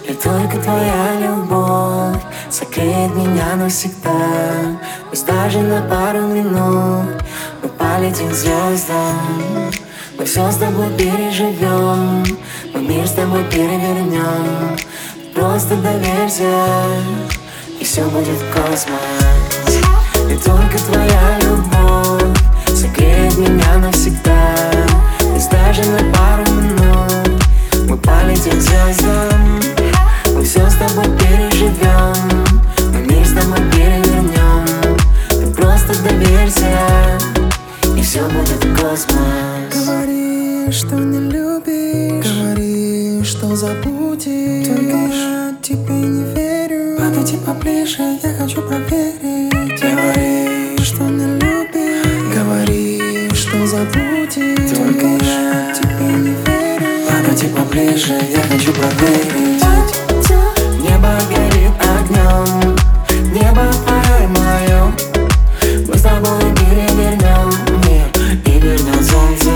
И только твоя любовь согреет меня навсегда. Пусть даже на пару минут мы полетим к звездам. Мы все с тобой переживем, мы мир с тобой перевернем. Просто доверься, и все будет космос. И только твоя любовь согреет меня навсегда. Пусть даже на пару минут мы полетим к звездам. Мы все с тобой переживем, мы мир с тобой перевернем. Ты просто доверься, и все будет космос. Говори, что не любишь, говори, что забудешь. Только я тебе не верю. Подойди поближе, я хочу проверить. Говори, что не любишь, говори, что забудешь. Только я тебе не верю. Подойди поближе, я хочу проверить. Небо горит огнем, небо твое и мое. Мы с тобой перевернем мир и вернем солнце.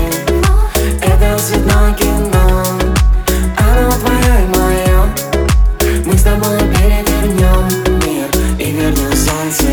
Это цветное кино, оно твое и мое. Мы с тобой перевернем мир и вернем солнце.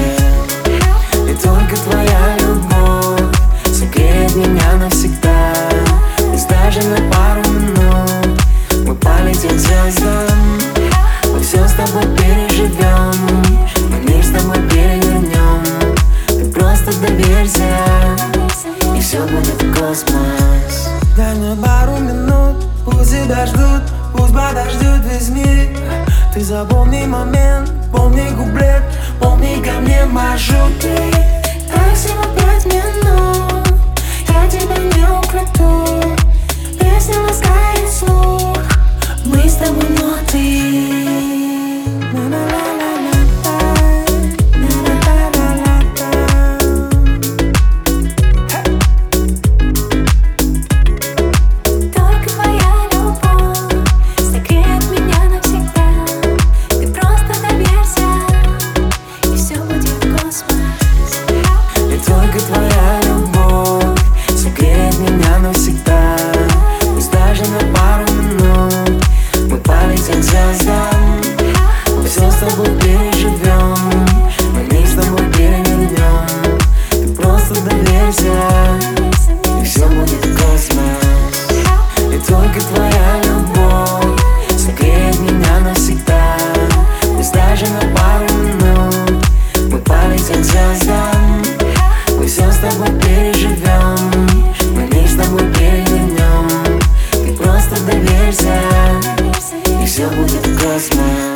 И только твоя любовь согреет меня навсегда. Пусть даже на пару минут мы полетим к звездам. Мы все с тобой переживем, мы мир с тобой перевернем. Ты просто доверься, и все будет космос. Дай мне пару минут, пусть тебя ждут, пусть подождет весь мир. Ты запомни момент, помни куплет, помни ко мне маршрут. Дай всего 5 минут, я тебя не украду. Песня ласкает слух, мы с тобой ноты. Только твоя любовь согреет меня навсегда. Ты просто доверься, и все будет космос. И только твоя любовь согреет меня навсегда. Пусть даже на пару минут мы полетим к звездам. Мы все с тобой переживем, мы мир с тобой перевернем. Ты просто доверься, и все будет космос. И только твоя любовь согреет меня навсегда. Пусть даже на пару минут мы полетим к звездам. Мы все с тобой переживем, мы мир с тобой перевернем. Ты просто доверься, и все будет космос.